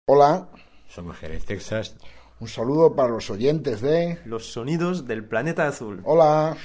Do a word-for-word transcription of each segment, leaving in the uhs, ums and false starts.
Hola, somos Jerez, Texas. Un saludo para los oyentes de Los sonidos del planeta azul. Hola.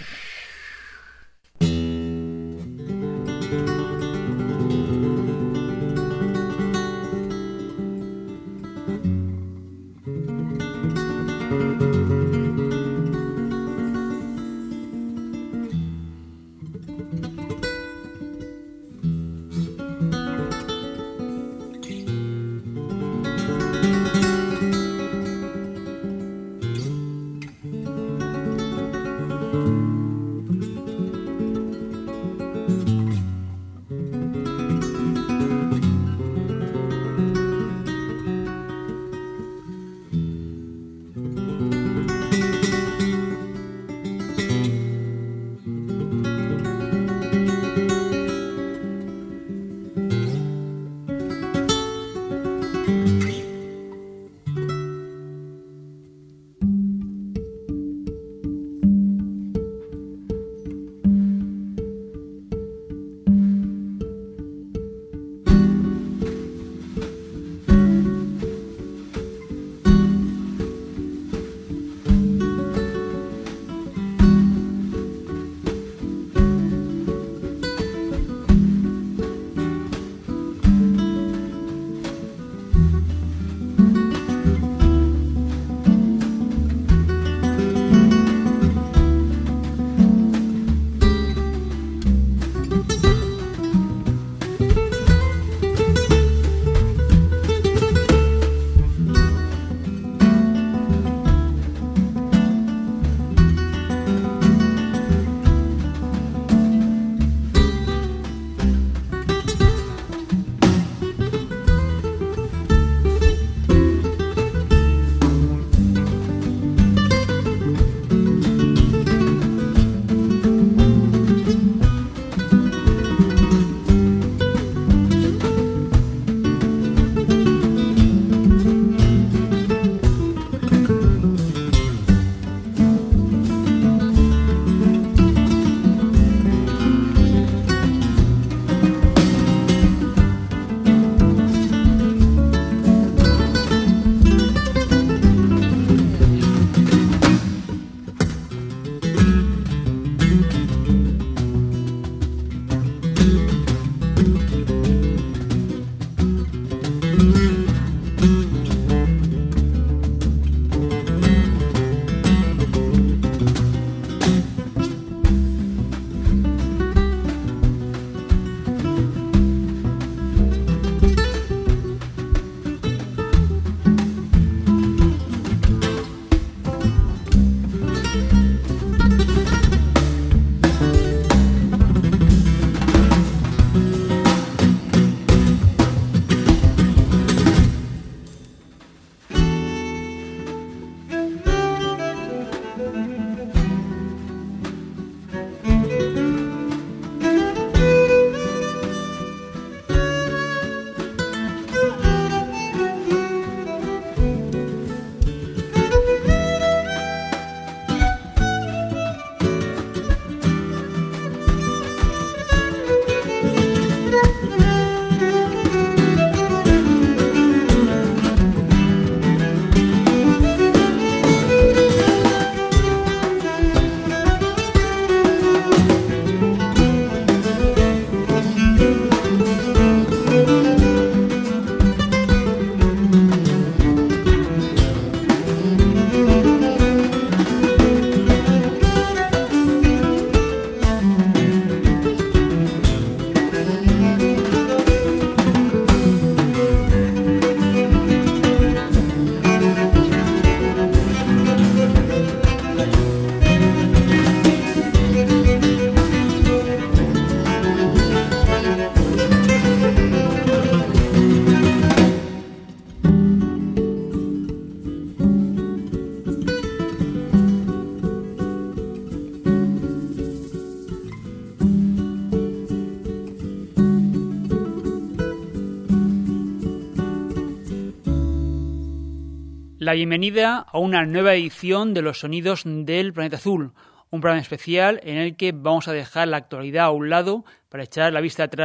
La bienvenida a una nueva edición de Los Sonidos del Planeta Azul, un programa especial en el que vamos a dejar la actualidad a un lado para echar la vista atrás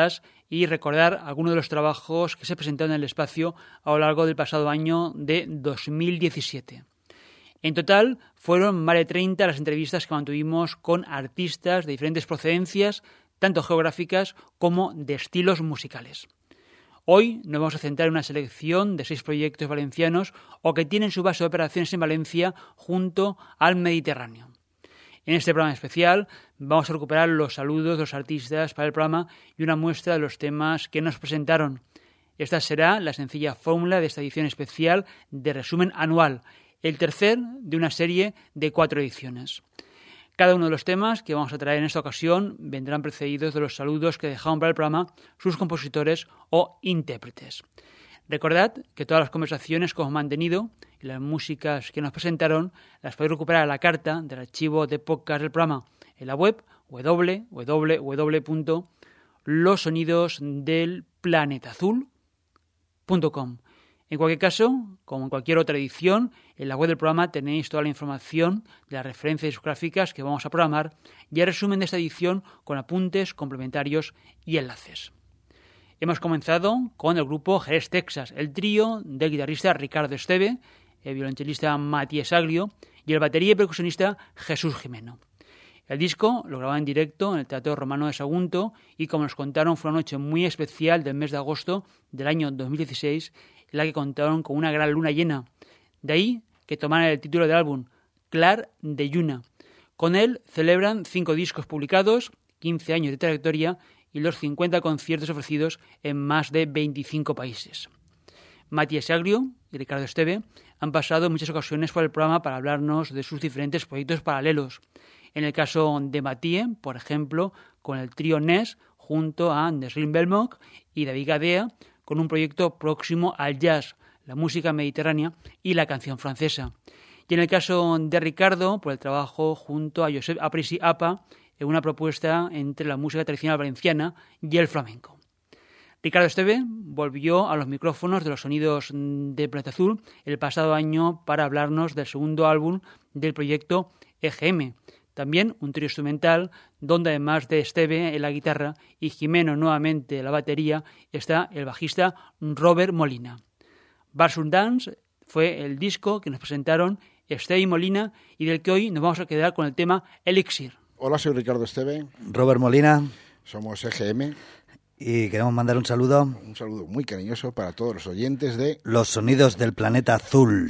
y recordar algunos de los trabajos que se presentaron en el espacio a lo largo del pasado año de dos mil diecisiete. En total, fueron más de treinta las entrevistas que mantuvimos con artistas de diferentes procedencias, tanto geográficas como de estilos musicales. Hoy nos vamos a centrar en una selección de seis proyectos valencianos o que tienen su base de operaciones en Valencia junto al Mediterráneo. En este programa especial vamos a recuperar los saludos de los artistas para el programa y una muestra de los temas que nos presentaron. Esta será la sencilla fórmula de esta edición especial de resumen anual, el tercer de una serie de cuatro ediciones. Cada uno de los temas que vamos a traer en esta ocasión vendrán precedidos de los saludos que dejaron para el programa sus compositores o intérpretes. Recordad que todas las conversaciones que hemos mantenido y las músicas que nos presentaron las podéis recuperar a la carta del archivo de podcast del programa en la web doble u doble u doble u punto los sonidos del planeta azul punto com. En cualquier caso, como en cualquier otra edición, en la web del programa tenéis toda la información de las referencias discográficas que vamos a programar y el resumen de esta edición con apuntes, complementarios y enlaces. Hemos comenzado con el grupo Jerez Texas, el trío del guitarrista Ricardo Esteve, el violonchelista Matías Aglio y el batería y percusionista Jesús Jimeno. El disco lo grabaron en directo en el Teatro Romano de Sagunto y, como nos contaron, fue una noche muy especial del mes de agosto del año dos mil dieciséis, en la que contaron con una gran luna llena. De ahí que tomaran el título del álbum, Clar de Lluna. Con él celebran cinco discos publicados, quince años de trayectoria y los cincuenta conciertos ofrecidos en más de veinticinco países. Matías Aglio y Ricardo Esteve han pasado en muchas ocasiones por el programa para hablarnos de sus diferentes proyectos paralelos. En el caso de Matías, por ejemplo, con el trío N E S junto a Nesrin Belmoc y David Gadea, con un proyecto próximo al jazz, la música mediterránea y la canción francesa. Y en el caso de Ricardo, por el trabajo junto a Josep Aprisi Apa en una propuesta entre la música tradicional valenciana y el flamenco. Ricardo Esteve volvió a los micrófonos de los sonidos de Planeta Azul el pasado año para hablarnos del segundo álbum del proyecto E G M, también un trío instrumental donde además de Esteve en la guitarra y Jimeno nuevamente en la batería está el bajista Robert Molina. Barsum Dance fue el disco que nos presentaron Esteve y Molina y del que hoy nos vamos a quedar con el tema Elixir. Hola, soy Ricardo Esteve. Robert Molina. Somos E G M. Y queremos mandar un saludo. Un saludo muy cariñoso para todos los oyentes de Los Sonidos del Planeta Azul.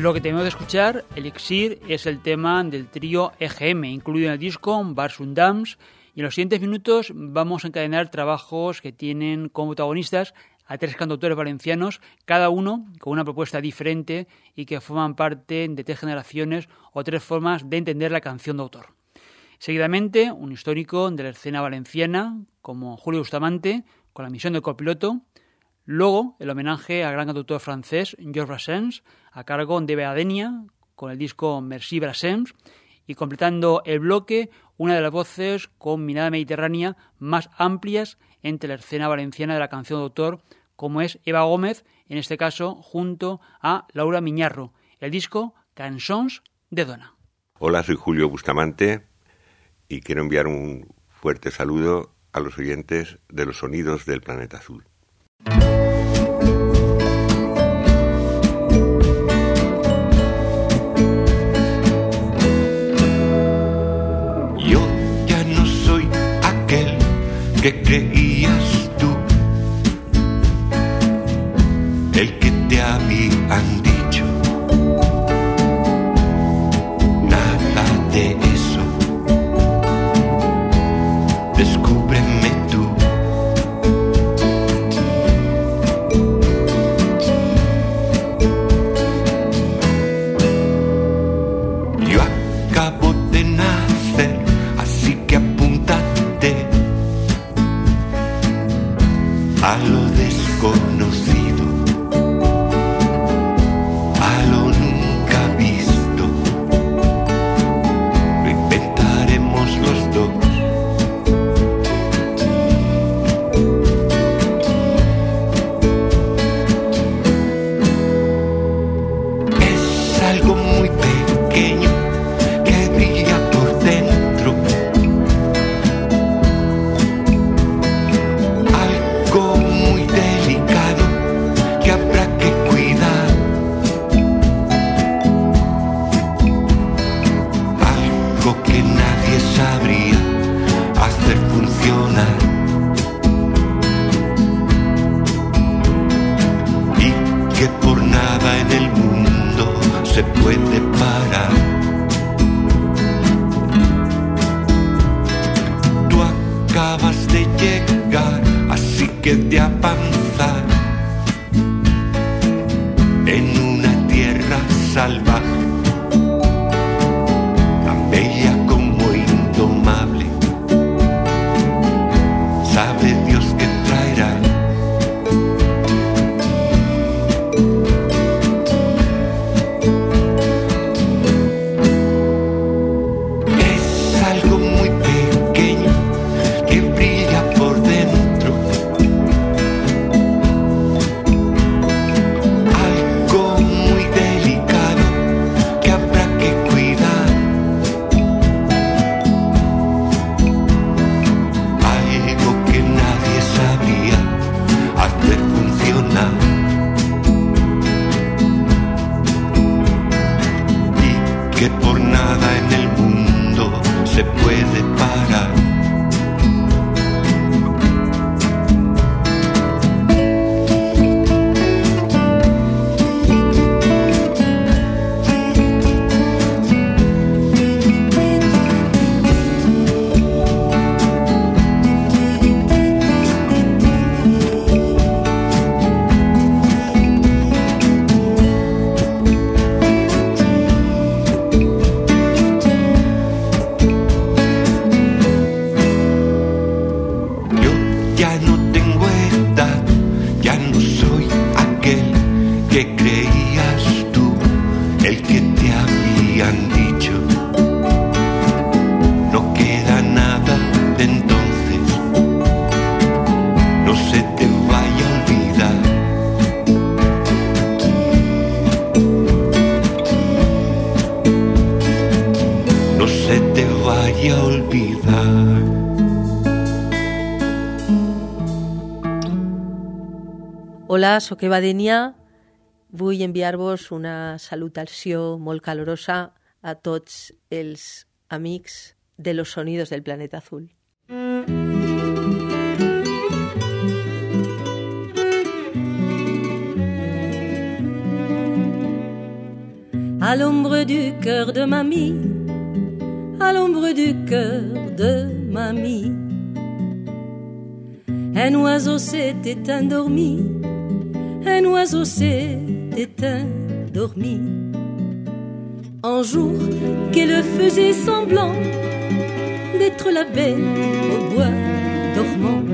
Lo que tenemos de escuchar, Elixir, es el tema del trío E G M, incluido en el disco Bars und Dames, y en los siguientes minutos vamos a encadenar trabajos que tienen como protagonistas a tres cantautores valencianos, cada uno con una propuesta diferente y que forman parte de tres generaciones o tres formas de entender la canción de autor. Seguidamente, un histórico de la escena valenciana, como Julio Bustamante, con la misión de copiloto. Luego, el homenaje al gran cantautor francés Georges Brassens, a cargo de Beadenia, con el disco Merci Brassens, y completando el bloque, una de las voces con mirada mediterránea más amplias entre la escena valenciana de la canción de autor, como es Eva Gómez, en este caso junto a Laura Miñarro, el disco Cançons de Dona. Hola, soy Julio Bustamante y quiero enviar un fuerte saludo a los oyentes de los sonidos del planeta azul. Yo ya no soy aquel que creías tú, el que te habían dicho nada de eso. Descúbreme tú. Yo acabo de nacer, así que apúntate a lo desconocido, a lo nunca visto. Lo inventaremos los dos. Es algo muy pequeño que brilla por dentro, algo muy delicado que habrá que cuidar, algo que nadie sabría hacer funcionar y que por nada en el mundo se puede parar. Tú acabas de llegar, así que de avanzar en una tierra salvaje, tan bella como indomable. Sabe Dios que traerá. Es algo muy pequeño que brilla por dentro, algo muy delicado que habrá que cuidar, algo que nadie sabría hacer funcionar y que por nada en el mundo se puede parar. Yo ya no tengo edad, ya no soy aquel que creías tú, el que te habían dicho. No queda nada de entonces, no se te vaya a olvidar. No se te vaya a olvidar. Hola, soc Eva Denia. Vull enviar-vos una salutació molt calorosa a tots els amics de los sonidos del planeta azul. à l'ombre du cœur de mamie, à l'ombre du cœur de mamie. Un oiseau s'est endormi, un oiseau s'est endormi. Un jour qu'elle faisait semblant d'être la belle au bois dormant.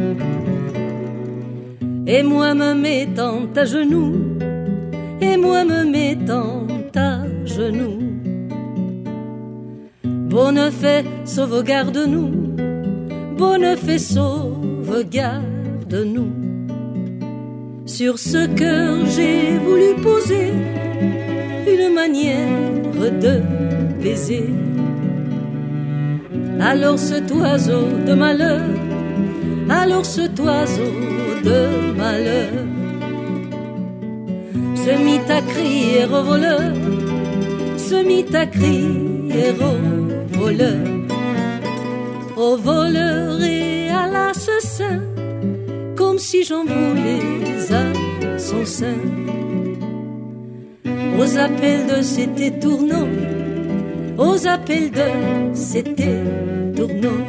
Et moi me mettant à genoux, et moi me mettant à genoux. Bonne fée, sauvegarde-nous, bonne fée, sauvegarde-nous. Sur ce cœur j'ai voulu poser une manière de baiser. Alors cet oiseau de malheur, alors cet oiseau de malheur se mit à crier au voleur, se mit à crier au voleur, au voleur et à l'assassin, comme si j'en voulais à son sein. Aux appels de c'était tournant, aux appels de c'était tournant.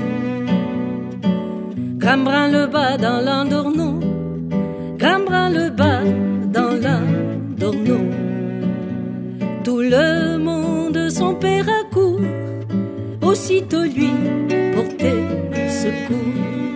Cambrin le bas dans l'Andorno, Cambrin le bas dans l'Andorno. Tout le monde son père accourt, aussitôt lui portait secours.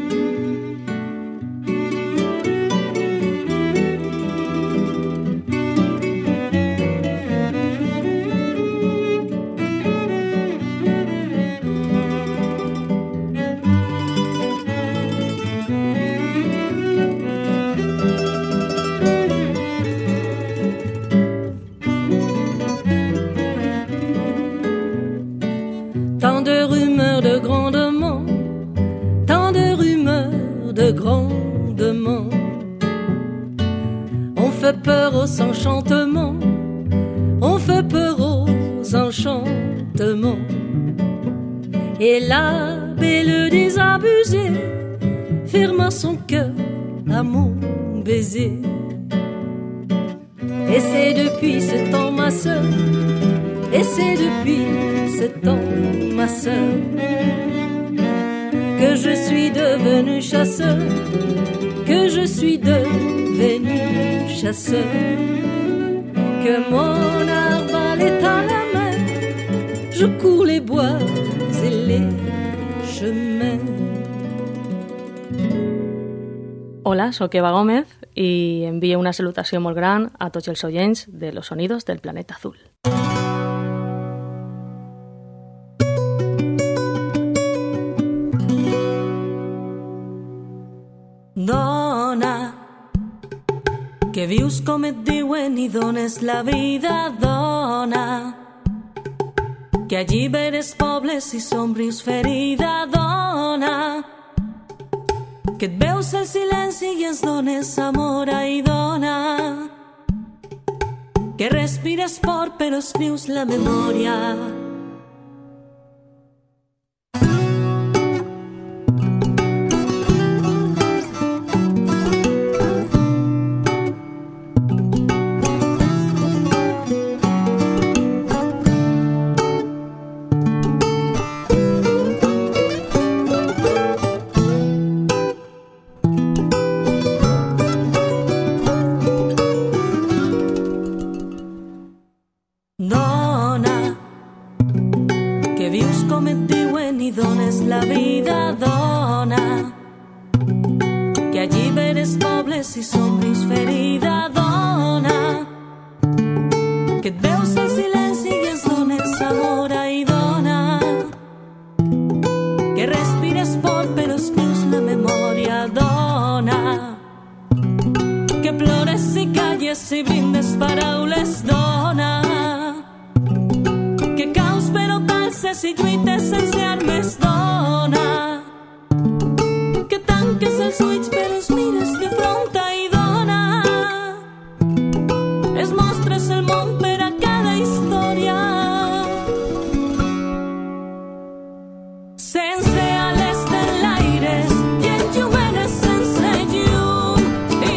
Grandement, on fait peur aux enchantements, on fait peur aux enchantements. Et la belle désabusée ferma son cœur à mon baiser. Et c'est depuis ce temps ma sœur, et c'est depuis ce temps ma sœur, que je suis devenu chasseur, que je suis devenu chasseur, que mon arbalète à la main, je cours les bois et les chemins. Hola, soc Eva Gómez i envio una salutació molt gran a tots els oients de Los Sonidos del Planeta Azul. Dona, que vius com et diuen i dones la vida, dona, que alliberes pobles i somrius ferida, dona, que et veus el silenci i ens dones amor, ai, dona, que respires por però escrius la memòria.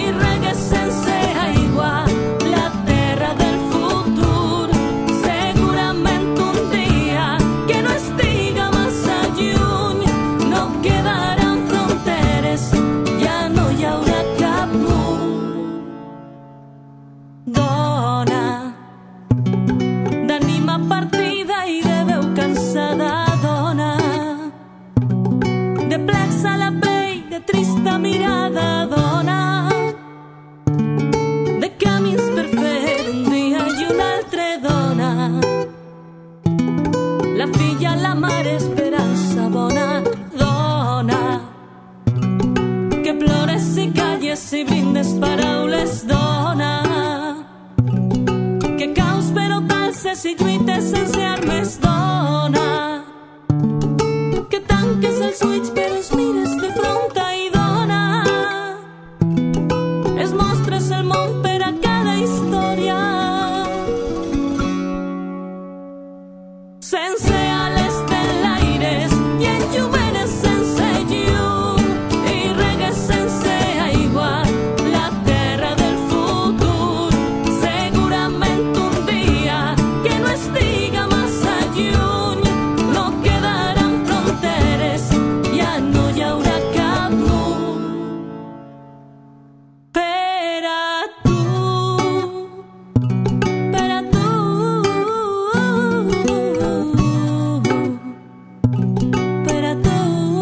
Seguro si brindes paraules, dona. Que caus però t'alces i lluites sense armes, dona. Que tanques els ulls però els mires de front i dona. Es mostres el món per a cada història. Sense ales t'enlaires i enllumenes sense llum i regues sense aigua la terra del futur. Segurament un dia que no estiga massa lluny no quedaran fronteres, ja no hi haurà cap mur. Per a tu, per a tu, per a tu,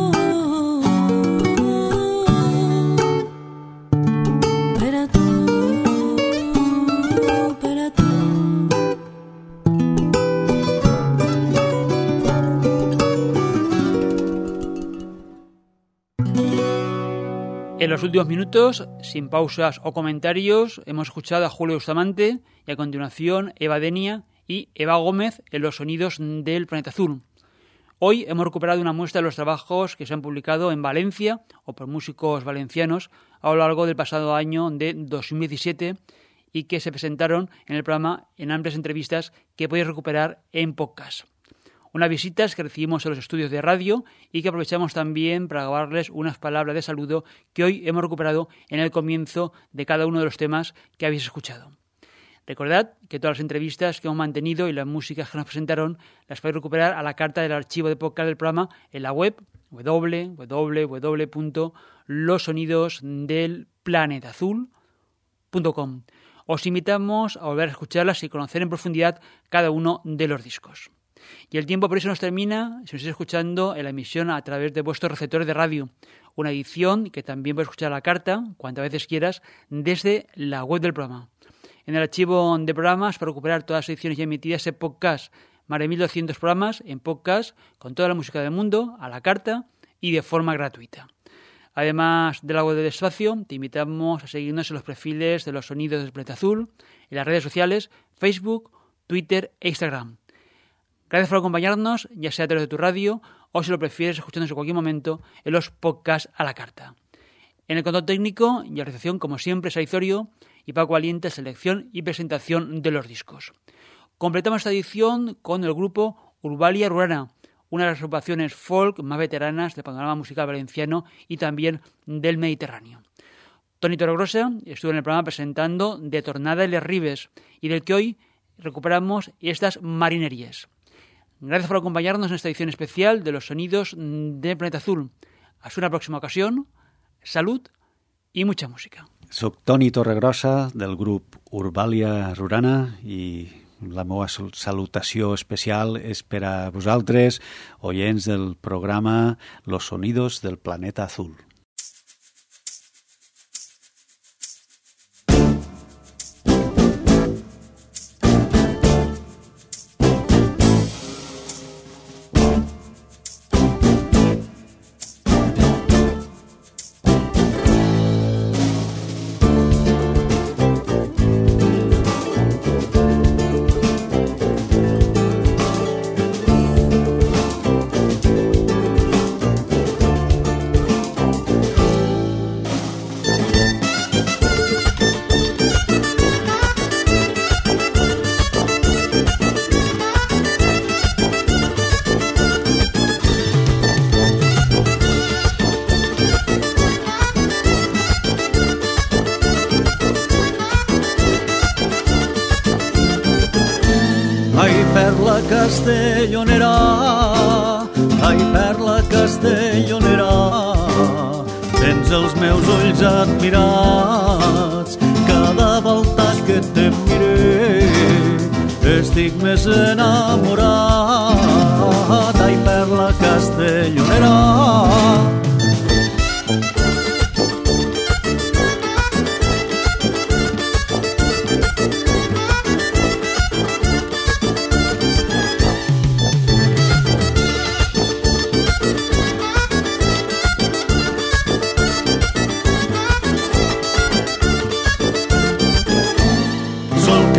per a tu, per a tu. En los últimos minutos, sin pausas o comentarios, hemos escuchado a Julio Bustamante y a continuación Eva Denia y Eva Gómez en los sonidos del Planeta Azul. Hoy hemos recuperado una muestra de los trabajos que se han publicado en Valencia o por músicos valencianos a lo largo del pasado año de dos mil diecisiete y que se presentaron en el programa en amplias entrevistas que podéis recuperar en podcast. Unas visitas que recibimos en los estudios de radio y que aprovechamos también para grabarles unas palabras de saludo que hoy hemos recuperado en el comienzo de cada uno de los temas que habéis escuchado. Recordad que todas las entrevistas que hemos mantenido y las músicas que nos presentaron las podéis recuperar a la carta del archivo de podcast del programa en la web doble u doble u doble u punto los sonidos del planeta azul punto com. Os invitamos a volver a escucharlas y conocer en profundidad cada uno de los discos. Y el tiempo por eso nos termina si nos estáis escuchando en la emisión a través de vuestros receptores de radio. Una edición que también puedes escuchar a la carta, cuantas veces quieras, desde la web del programa. En el archivo de programas, para recuperar todas las ediciones ya emitidas en podcast, más de mil doscientos programas en podcast, con toda la música del mundo, a la carta y de forma gratuita. Además de la web del espacio, te invitamos a seguirnos en los perfiles de los sonidos del Planeta Azul, en las redes sociales, Facebook, Twitter e Instagram. Gracias por acompañarnos, ya sea a través de tu radio o, si lo prefieres, escuchándonos en cualquier momento en los podcasts a la carta. En el control técnico y la realización, como siempre, es Aizorio y Paco Aliente, selección y presentación de los discos. Completamos esta edición con el grupo Urbalia Rurana, una de las agrupaciones folk más veteranas del panorama musical valenciano y también del Mediterráneo. Toni Torregrosa estuvo en el programa presentando De Tornada y Les Ribes, y del que hoy recuperamos estas marinerías. Gracias por acompañarnos en esta edición especial de los sonidos del Planeta Azul. Hasta una próxima ocasión. Salud i mucha música. Soc Toni Torregrosa, del grup Urbalia Rurana, i la meva salutació especial és per a vosaltres, oients del programa Los Sonidos del Planeta Azul. Castellonera, ai perla castellonera, tens els meus ulls admirats, cada volta que te mire estic més enamorat, ai perla castellonera.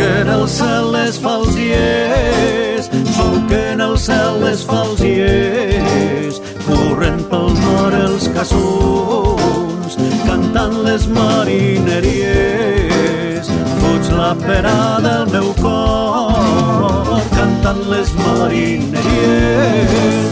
en el cel les falsies, sol que en el cel les falsies, corren pel mar els caçons, cantant les marineries, fuig la pena del meu cor, cantant les marineries.